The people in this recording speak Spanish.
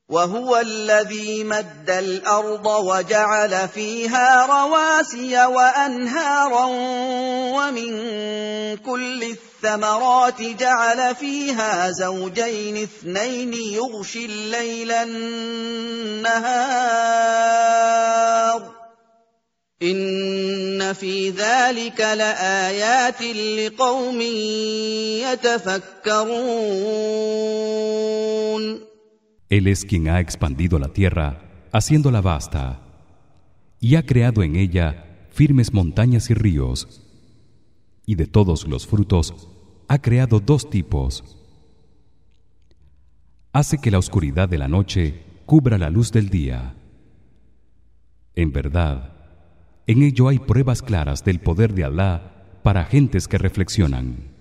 وهو الذي مد الأرض وجعل فيها رواسي وأنهارا ومن كل الثمرات جعل فيها زوجين اثنين يغشي الليل النهار إن في ذلك لآيات لقوم يتفكرون. Él es quien ha expandido la tierra, haciéndola vasta, y ha creado en ella firmes montañas y ríos, y de todos los frutos ha creado dos tipos. Hace que la oscuridad de la noche cubra la luz del día. En verdad, en ello hay pruebas claras del poder de Alá para gentes que reflexionan.